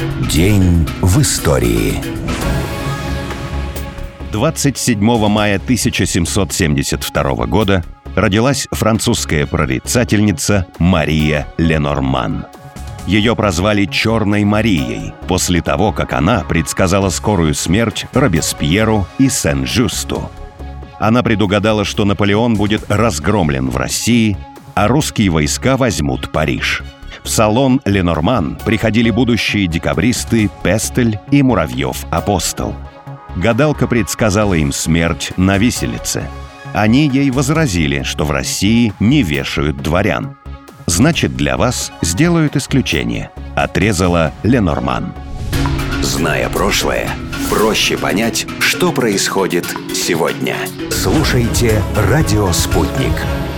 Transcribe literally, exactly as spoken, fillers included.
День в истории. двадцать седьмого мая тысяча семьсот семьдесят второго года родилась французская прорицательница Мария Ленорман. Ее прозвали «Черной Марией» после того, как она предсказала скорую смерть Робеспьеру и Сен-Жюсту. Она предугадала, что Наполеон будет разгромлен в России, а русские войска возьмут Париж. В салон Ленорман приходили будущие декабристы Пестель и Муравьев-Апостол. Гадалка предсказала им смерть на виселице. Они ей возразили, что в России не вешают дворян. «Значит, для вас сделают исключение», — отрезала Ленорман. Зная прошлое, проще понять, что происходит сегодня. Слушайте «Радио Спутник».